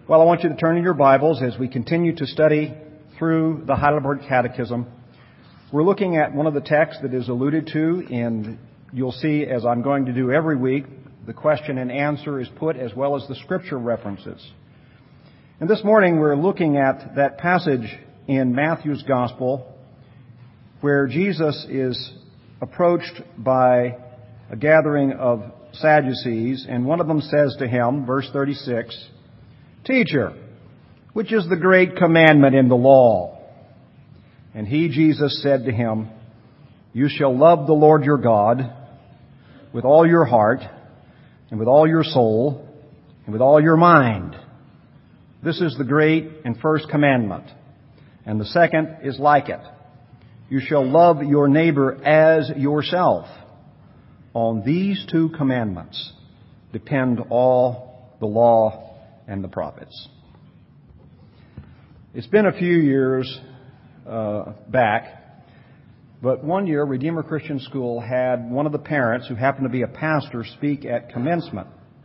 Well, I want you to turn in your Bibles as we continue to study through the Heidelberg Catechism. We're looking at one of the texts that is alluded to, and you'll see, as I'm going to do every week, the question and answer is put as well as the scripture references. And this morning we're looking at that passage in Matthew's Gospel where Jesus is approached by a gathering of Sadducees, and one of them says to him, verse 36, "Teacher, which is the great commandment in the law?" And he, Jesus, said to him, "You shall love the Lord your God with all your heart, and with all your soul, and with all your mind. This is the great and first commandment. And the second is like it. You shall love your neighbor as yourself. On these two commandments depend all the law and the prophets." It's been a few years back, but one year Redeemer Christian School had one of the parents who happened to be a pastor speak at commencement.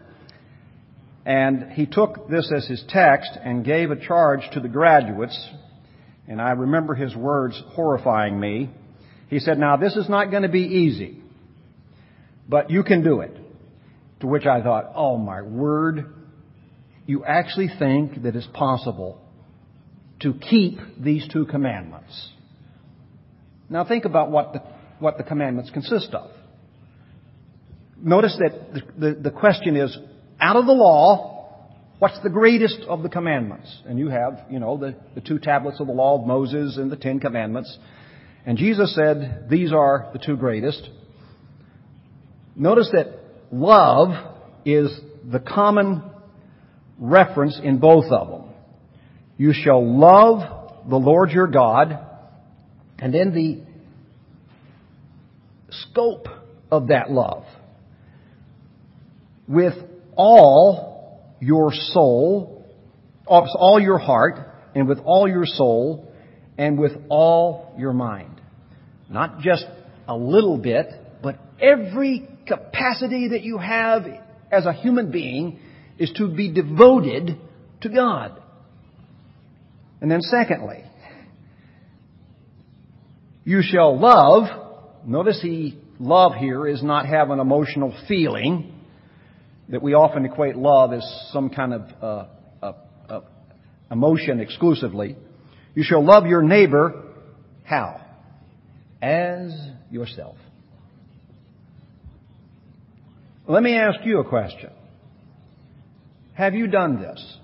And he took this as his text and gave a charge to the graduates, and I remember his words horrifying me. He said, "Now this is not going to be easy, but you can do it." To which I thought, oh my word, you actually think that it's possible to keep these two commandments? Now think about what the commandments consist of. Notice that the question is, out of the law, what's the greatest of the commandments? And you have, the two tablets of the law of Moses and the 10 Commandments. And Jesus said, these are the two greatest. Notice that love is the common reference in both of them. You shall love the Lord your God, and then the scope of that love. With all your soul, all your heart, and with all your soul, and with all your mind. Not just a little bit, but every capacity that you have as a human being is to be devoted to God. And then secondly, you shall love. Notice love here is not have an emotional feeling that we often equate love as some kind of emotion exclusively. You shall love your neighbor. How? As yourself. Let me ask you a question. Have you done this?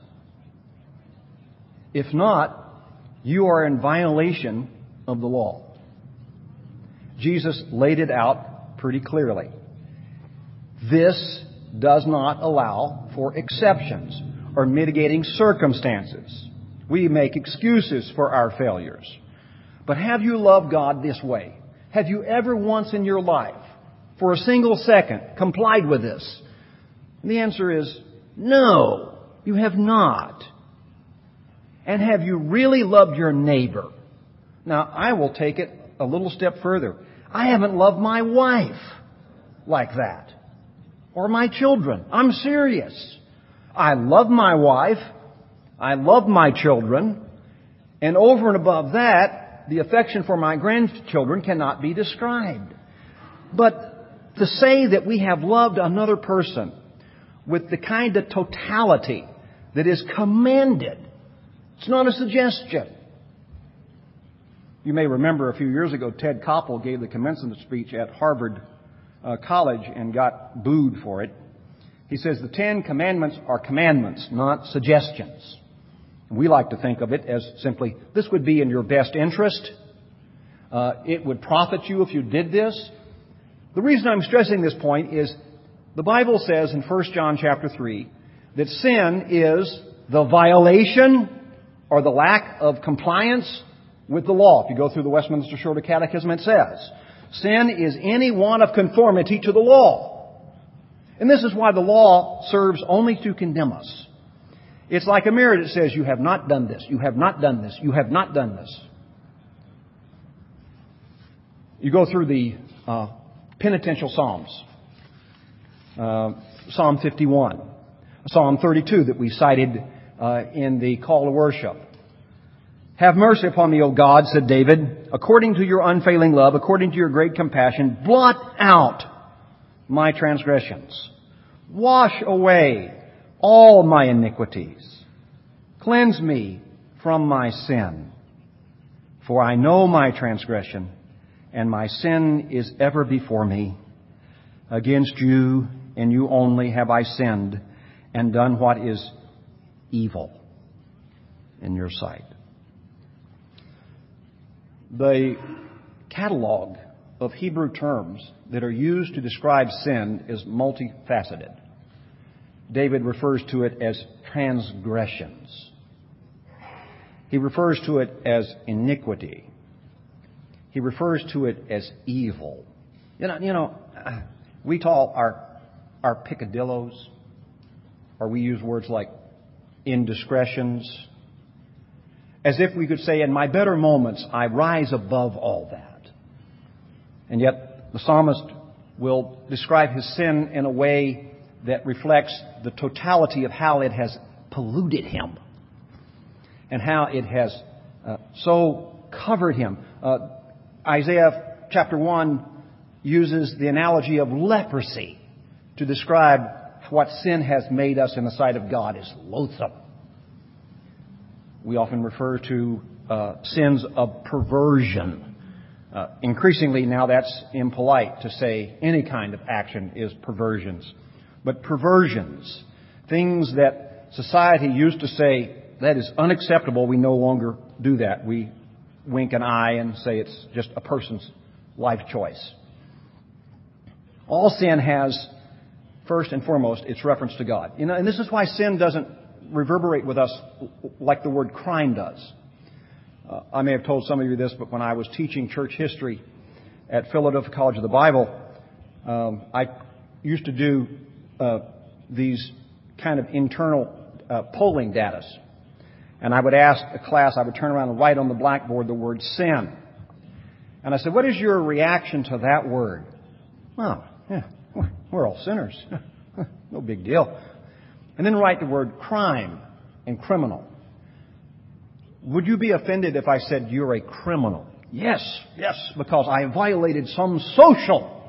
If not, you are in violation of the law. Jesus laid it out pretty clearly. This does not allow for exceptions or mitigating circumstances. We make excuses for our failures. But have you loved God this way? Have you ever once in your life, for a single second, complied with this? And the answer is no, you have not. And have you really loved your neighbor? Now, I will take it a little step further. I haven't loved my wife like that. Or my children. I'm serious. I love my wife. I love my children. And over and above that, the affection for my grandchildren cannot be described. But to say that we have loved another person with the kind of totality that is commanded, it's not a suggestion. You may remember a few years ago, Ted Koppel gave the commencement speech at Harvard College and got booed for it. He says the 10 Commandments are commandments, not suggestions. We like to think of it as simply, this would be in your best interest. It would profit you if you did this. The reason I'm stressing this point is the Bible says in 1 John chapter 3 that sin is the violation or the lack of compliance with the law. If you go through the Westminster Shorter Catechism, it says, sin is any want of conformity to the law. And this is why the law serves only to condemn us. It's like a mirror that says, you have not done this, you have not done this, you have not done this. You go through the penitential Psalms. Psalm 51, Psalm 32 that we cited in the call to worship. Have mercy upon me, O God, said David, according to your unfailing love, according to your great compassion, blot out my transgressions. Wash away all my iniquities. Cleanse me from my sin. For I know my transgression, and my sin is ever before me. Against you and you only have I sinned and done what is evil in your sight. The catalog of Hebrew terms that are used to describe sin is multifaceted. David refers to it as transgressions. He refers to it as iniquity. He refers to it as evil. We call our picadillos, or we use words like indiscretions, as if we could say, in my better moments, I rise above all that. And yet, the psalmist will describe his sin in a way that reflects the totality of how it has polluted him and how it has so covered him. Isaiah chapter 1 uses the analogy of leprosy to describe what sin has made us in the sight of God is loathsome. We often refer to sins of perversion. Increasingly now that's impolite to say any kind of action is perversions. But perversions, things that society used to say, that is unacceptable, we no longer do that. We wink an eye and say it's just a person's life choice. All sin has, first and foremost, its reference to God. And this is why sin doesn't reverberate with us like the word crime does. I may have told some of you this, but when I was teaching church history at Philadelphia College of the Bible, I used to do these kind of internal polling data. And I would ask a class, I would turn around and write on the blackboard the word sin. And I said, what is your reaction to that word? Well, yeah, we're all sinners. No big deal. And then write the word crime and criminal. Would you be offended if I said you're a criminal? Yes, because I violated some social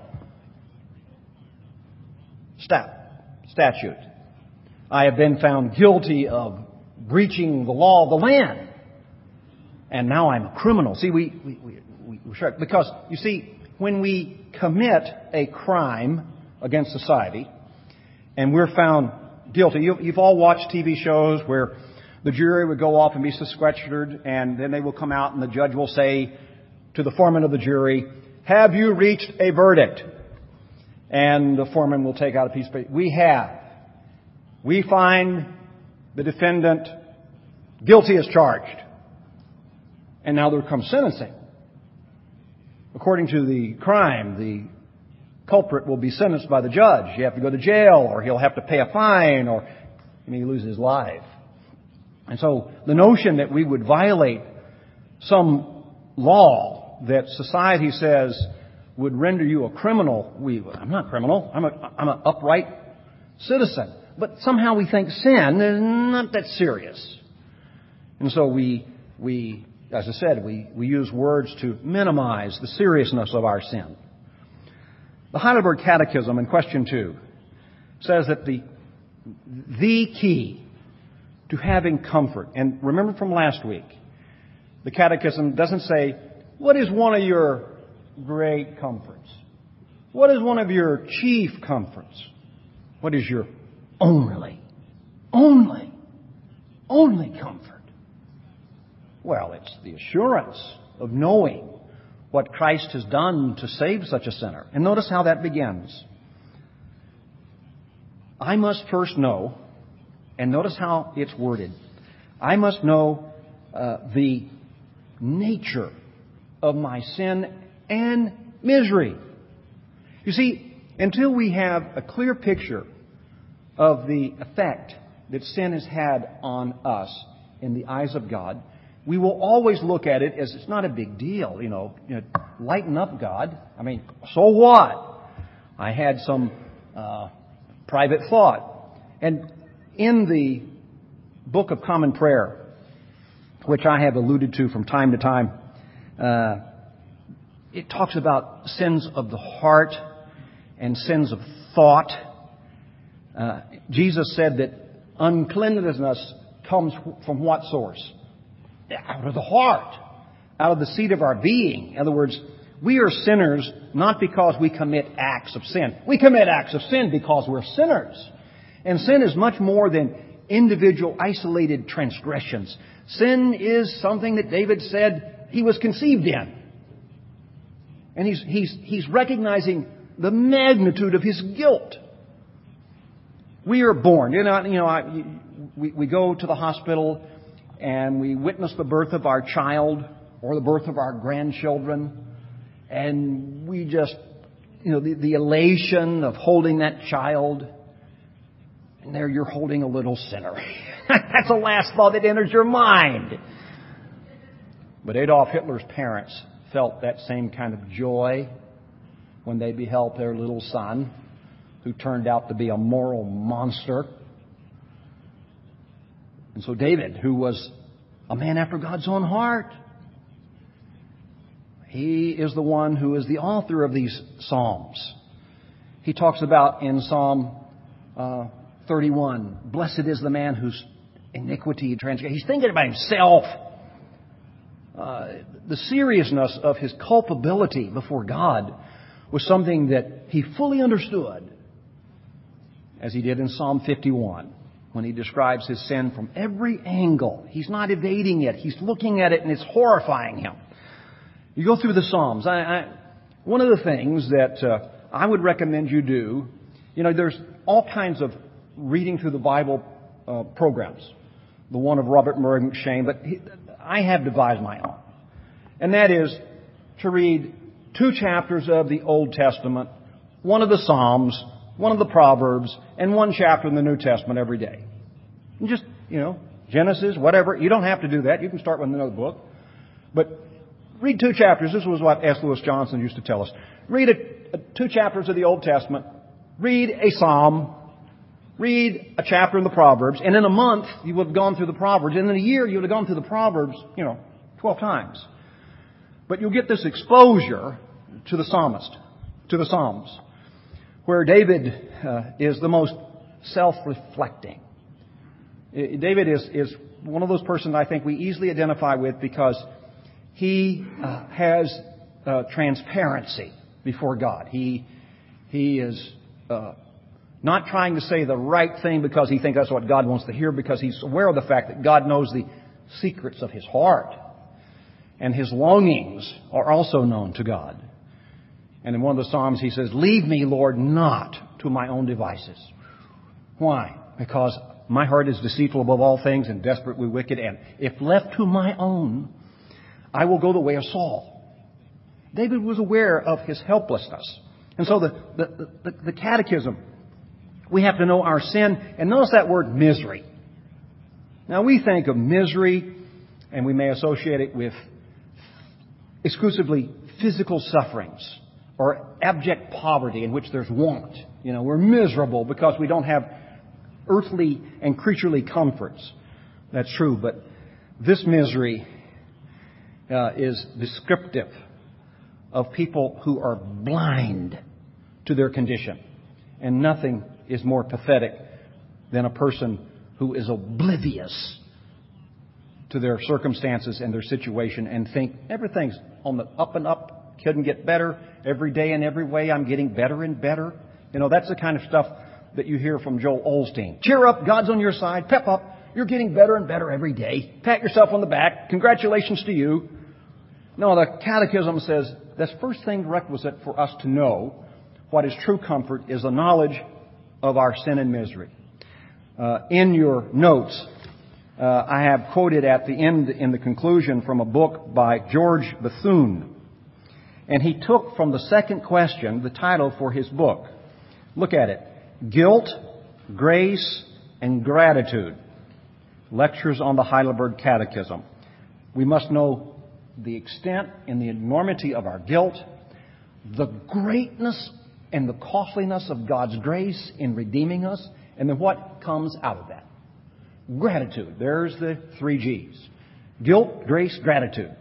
statute. I have been found guilty of breaching the law of the land. And now I'm a criminal. See, we because, you see, when we commit a crime against society and we're found guilty, you've all watched TV shows where the jury would go off and be sequestered, and then they will come out and the judge will say to the foreman of the jury, have you reached a verdict? And the foreman will take out a piece of paper. We have. We find the defendant guilty as charged. And now there comes sentencing. According to the crime, the culprit will be sentenced by the judge. You have to go to jail, or he'll have to pay a fine, or he may lose his life. And so the notion that we would violate some law that society says would render you a criminal, I'm not a criminal. I'm an upright citizen. But somehow we think sin is not that serious. And so we as I said, we use words to minimize the seriousness of our sin. The Heidelberg Catechism in question 2 says that the key to having comfort, and remember from last week, the Catechism doesn't say, what is one of your great comforts? What is one of your chief comforts? What is your only comfort? Well, it's the assurance of knowing what Christ has done to save such a sinner. And notice how that begins. I must first know, and notice how it's worded, I must know the nature of my sin and misery. You see, until we have a clear picture of the effect that sin has had on us in the eyes of God, we will always look at it as it's not a big deal. Lighten up, God. I mean, so what? I had some private thought. And in the Book of Common Prayer, which I have alluded to from time to time, it talks about sins of the heart and sins of thought. Jesus said that uncleanness comes from what source? Out of the heart, out of the seat of our being. In other words, we are sinners not because we commit acts of sin. We commit acts of sin because we're sinners. And sin is much more than individual, isolated transgressions. Sin is something that David said he was conceived in. And he's recognizing the magnitude of his guilt. We are born. We go to the hospital and we witness the birth of our child or the birth of our grandchildren. And we just, the elation of holding that child. And there you're holding a little sinner. That's the last thought that enters your mind. But Adolf Hitler's parents felt that same kind of joy when they beheld their little son, who turned out to be a moral monster. And so David, who was a man after God's own heart, he is the one who is the author of these Psalms. He talks about in Psalm 31, blessed is the man whose iniquity and transgression. He's thinking about himself. The seriousness of his culpability before God was something that he fully understood, as he did in Psalm 51, when he describes his sin from every angle. He's not evading it. He's looking at it, and it's horrifying him. You go through the Psalms. One of the things that I would recommend you do, there's all kinds of reading through the Bible programs. The one of Robert Murray McCheyne, but I have devised my own. And that is to read 2 chapters of the Old Testament, 1 of the Psalms, 1 of the Proverbs, and 1 chapter in the New Testament every day. And just, Genesis, whatever. You don't have to do that. You can start with another book. But read 2 chapters. This was what S. Lewis Johnson used to tell us. Read 2 chapters of the Old Testament. Read a Psalm. Read a chapter in the Proverbs. And in a month, you would have gone through the Proverbs. And in a year, you would have gone through the Proverbs, 12 times. But you'll get this exposure to the psalmist, to the Psalms, where David is the most self-reflecting. David is one of those persons I think we easily identify with because he has transparency before God. He is not trying to say the right thing because he thinks that's what God wants to hear, because he's aware of the fact that God knows the secrets of his heart. And his longings are also known to God. And in one of the Psalms he says, leave me, Lord, not to my own devices. Why? Because my heart is deceitful above all things and desperately wicked. And if left to my own, I will go the way of Saul. David was aware of his helplessness. And so the catechism, we have to know our sin. And notice that word misery. Now we think of misery and we may associate it with exclusively physical sufferings or abject poverty in which there's want. We're miserable because we don't have earthly and creaturely comforts. That's true, but this misery is descriptive of people who are blind to their condition. And nothing is more pathetic than a person who is oblivious to their circumstances and their situation and think everything's on the up and up, couldn't get better. Every day in every way I'm getting better and better. That's the kind of stuff that you hear from Joel Osteen. Cheer up, God's on your side, pep up, you're getting better and better every day. Pat yourself on the back, congratulations to you. No, the Catechism says the first thing requisite for us to know what is true comfort is the knowledge of our sin and misery. In your notes, I have quoted at the end in the conclusion from a book by George Bethune. And he took from the second question the title for his book. Look at it. Guilt, Grace, and Gratitude. Lectures on the Heidelberg Catechism. We must know the extent and the enormity of our guilt, the greatness and the costliness of God's grace in redeeming us, and then what comes out of that. Gratitude. There's the 3 G's. Guilt, grace, gratitude.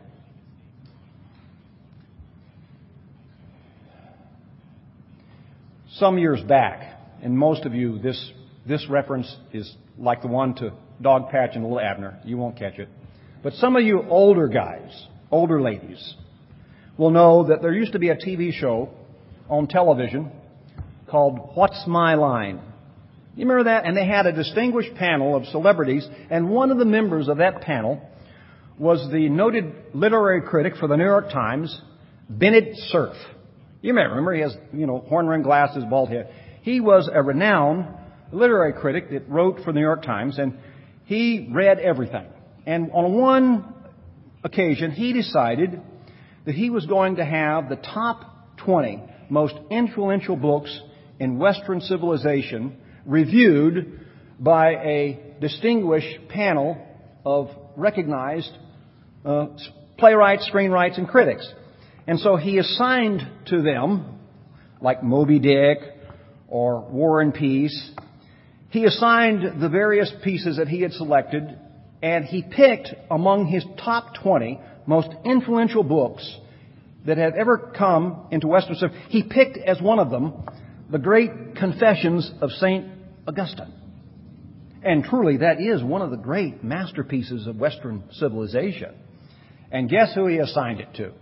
Some years back, and most of you, this reference is like the one to Dogpatch and Little Abner. You won't catch it. But some of you older guys, older ladies, will know that there used to be a TV show on television called What's My Line? You remember that? And they had a distinguished panel of celebrities, and one of the members of that panel was the noted literary critic for the New York Times, Bennett Cerf. You may remember, he has, horn-rimmed glasses, bald head. He was a renowned literary critic that wrote for the New York Times, and he read everything. And on one occasion, he decided that he was going to have the top 20 most influential books in Western civilization reviewed by a distinguished panel of recognized playwrights, screenwriters, and critics. And so he assigned to them, like Moby Dick or War and Peace, he assigned the various pieces that he had selected, and he picked among his top 20 most influential books that had ever come into Western civilization. He picked as one of them the great Confessions of St. Augustine. And truly, that is one of the great masterpieces of Western civilization. And guess who he assigned it to?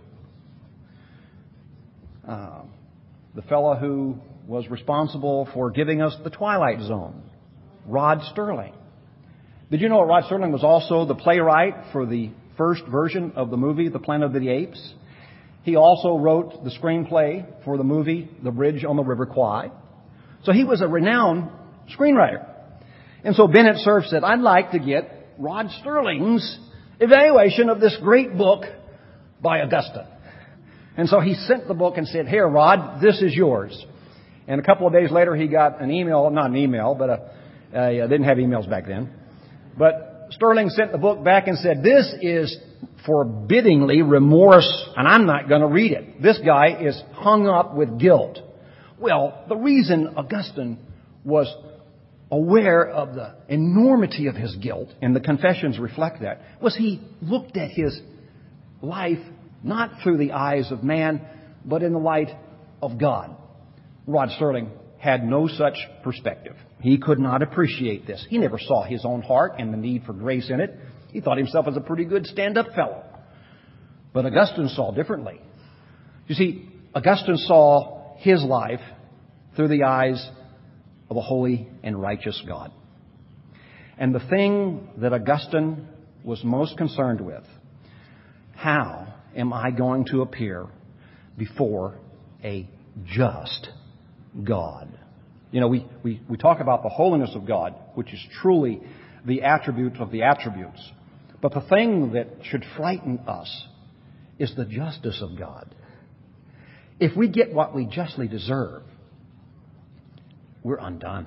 The fellow who was responsible for giving us The Twilight Zone, Rod Serling. Did you know Rod Serling was also the playwright for the first version of the movie, The Planet of the Apes? He also wrote the screenplay for the movie, The Bridge on the River Kwai. So he was a renowned screenwriter. And so Bennett Cerf said, I'd like to get Rod Serling's evaluation of this great book by Augustine. And so he sent the book and said, here, Rod, this is yours. And a couple of days later, he got an email, not an email, but they didn't have emails back then. But Serling sent the book back and said, this is forbiddingly remorse, and I'm not going to read it. This guy is hung up with guilt. Well, the reason Augustine was aware of the enormity of his guilt, and the Confessions reflect that, was he looked at his life not through the eyes of man, but in the light of God. Rod Serling had no such perspective. He could not appreciate this. He never saw his own heart and the need for grace in it. He thought himself as a pretty good stand-up fellow. But Augustine saw differently. You see, Augustine saw his life through the eyes of a holy and righteous God. And the thing that Augustine was most concerned with, how am I going to appear before a just God? You know, we talk about the holiness of God, which is truly the attribute of the attributes. But the thing that should frighten us is the justice of God. If we get what we justly deserve, we're undone.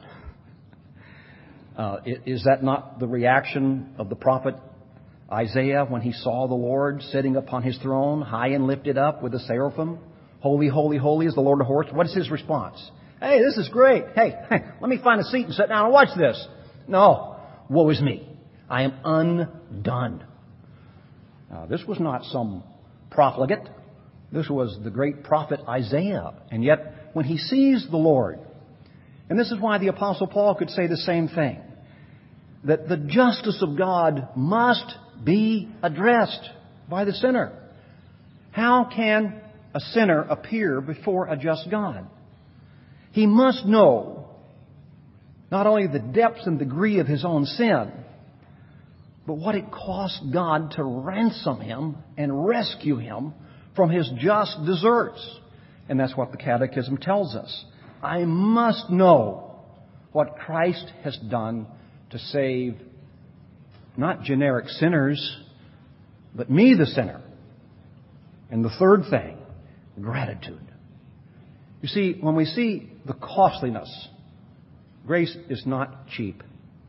Is that not the reaction of the prophet Isaiah when he saw the Lord sitting upon his throne, high and lifted up with the seraphim? Holy, holy, holy is the Lord of hosts. What is his response? Hey, this is great. Hey, let me find a seat and sit down and watch this. No, woe is me. I am undone. This was not some profligate. This was the great prophet Isaiah. And yet, when he sees the Lord, and this is why the Apostle Paul could say the same thing, that the justice of God must be addressed by the sinner. How can a sinner appear before a just God? He must know not only the depths and degree of his own sin, but what it cost God to ransom him and rescue him from his just deserts. And that's what the Catechism tells us. I must know what Christ has done to save not generic sinners, but me, the sinner. And the third thing, gratitude. You see, when we see the costliness, grace is not cheap.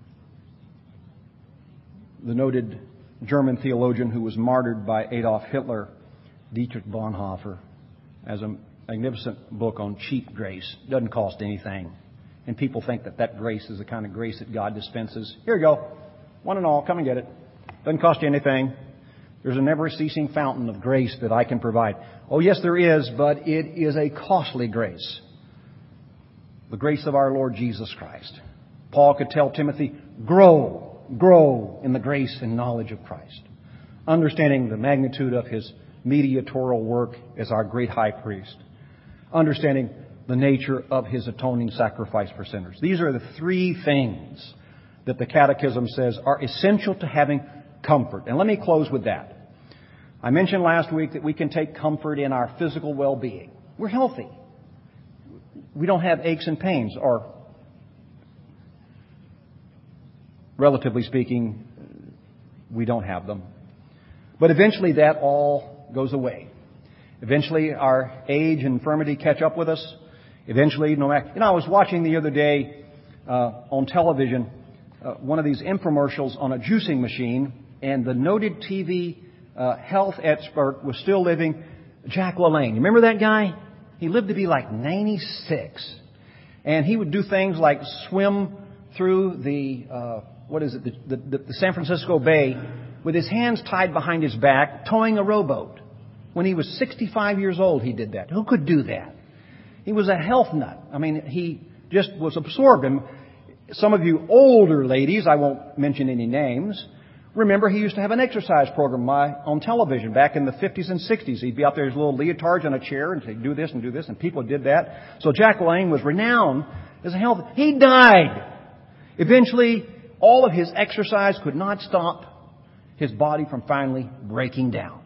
The noted German theologian who was martyred by Adolf Hitler, Dietrich Bonhoeffer, has a magnificent book on cheap grace. It doesn't cost anything. And people think that that grace is the kind of grace that God dispenses. Here you go. One and all, come and get it. Doesn't cost you anything. There's a never-ceasing fountain of grace that I can provide. Oh, yes, there is, but it is a costly grace. The grace of our Lord Jesus Christ. Paul could tell Timothy, grow in the grace and knowledge of Christ. Understanding the magnitude of His mediatorial work as our great high priest. Understanding the nature of His atoning sacrifice for sinners. These are the three things that the Catechism says are essential to having comfort. And let me close with that. I mentioned last week that we can take comfort in our physical well-being. We're healthy. We don't have aches and pains, or relatively speaking, we don't have them. But eventually that all goes away. Eventually our age and infirmity catch up with us. Eventually, no matter... I was watching the other day on television one of these infomercials on a juicing machine, and the noted TV health expert was still living, Jack LaLanne. You remember that guy? He lived to be like 96. And he would do things like swim through the San Francisco Bay with his hands tied behind his back, towing a rowboat. When he was 65 years old, he did that. Who could do that? He was a health nut. I mean, he just was absorbed. And some of you older ladies, I won't mention any names, remember he used to have an exercise program on television back in the 50s and 60s. He'd be out there in his little leotards on a chair and say, do this and do this, and people did that. So Jack LaLanne was renowned as a health... He died! Eventually, all of his exercise could not stop his body from finally breaking down.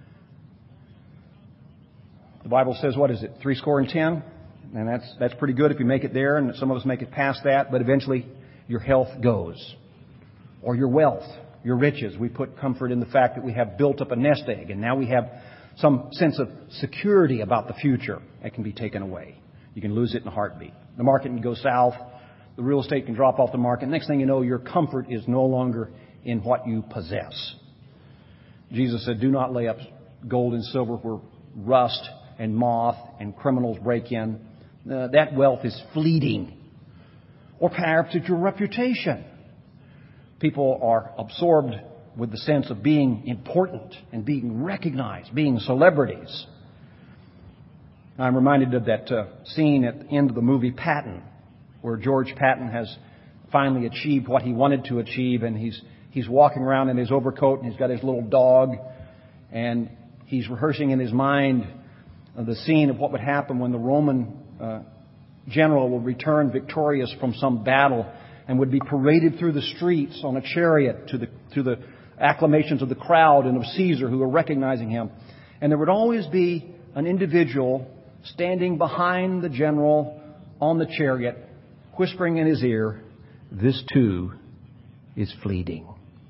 The Bible says, what is it, 70? And that's pretty good if you make it there, and some of us make it past that, but eventually your health goes. Or your wealth, your riches. We put comfort in the fact that we have built up a nest egg, and now we have some sense of security about the future. That can be taken away. You can lose it in a heartbeat. The market can go south. The real estate can drop off the market. Next thing you know, your comfort is no longer in what you possess. Jesus said, do not lay up gold and silver where rust and moth and criminals break in. That wealth is fleeting. Or perhaps it's your reputation. People are absorbed with the sense of being important and being recognized, being celebrities. I'm reminded of that scene at the end of the movie Patton, where George Patton has finally achieved what he wanted to achieve, and he's walking around in his overcoat, and he's got his little dog, and he's rehearsing in his mind the scene of what would happen when the Roman general would return victorious from some battle and would be paraded through the streets on a chariot to the acclamations of the crowd and of Caesar, who were recognizing him. And there would always be an individual standing behind the general on the chariot, whispering in his ear, "This too is fleeting."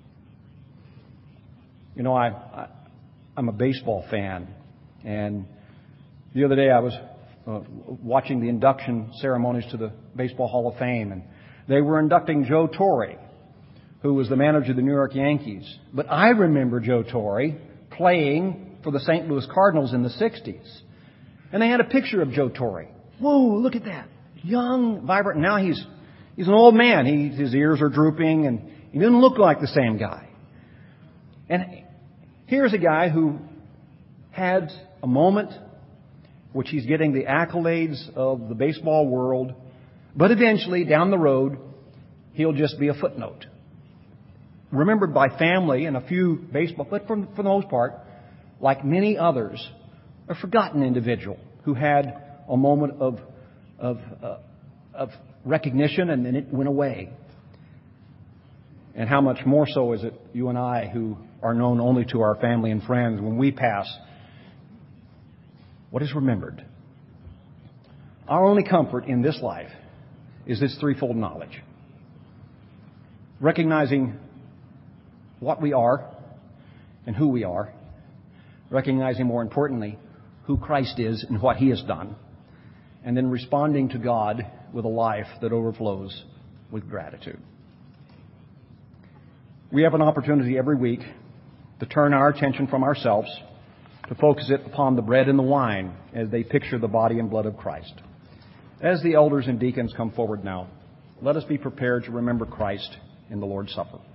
You know, I'm a baseball fan, and the other day I was watching the induction ceremonies to the Baseball Hall of Fame, and they were inducting Joe Torre, who was the manager of the New York Yankees. But I remember Joe Torre playing for the St. Louis Cardinals in the 60s. And they had a picture of Joe Torre. Whoa, look at that. Young, vibrant. Now he's an old man. His ears are drooping, and he doesn't look like the same guy. And here's a guy who had a moment which he's getting the accolades of the baseball world, but eventually, down the road, he'll just be a footnote. Remembered by family and a few baseball, but for the most part, like many others, a forgotten individual who had a moment of recognition and then it went away. And how much more so is it you and I, who are known only to our family and friends, when we pass, what is remembered? Our only comfort in this life is this threefold knowledge. Recognizing what we are and who we are. Recognizing, more importantly, who Christ is and what He has done. And then responding to God with a life that overflows with gratitude. We have an opportunity every week to turn our attention from ourselves, to focus it upon the bread and the wine as they picture the body and blood of Christ. As the elders and deacons come forward now, let us be prepared to remember Christ in the Lord's Supper.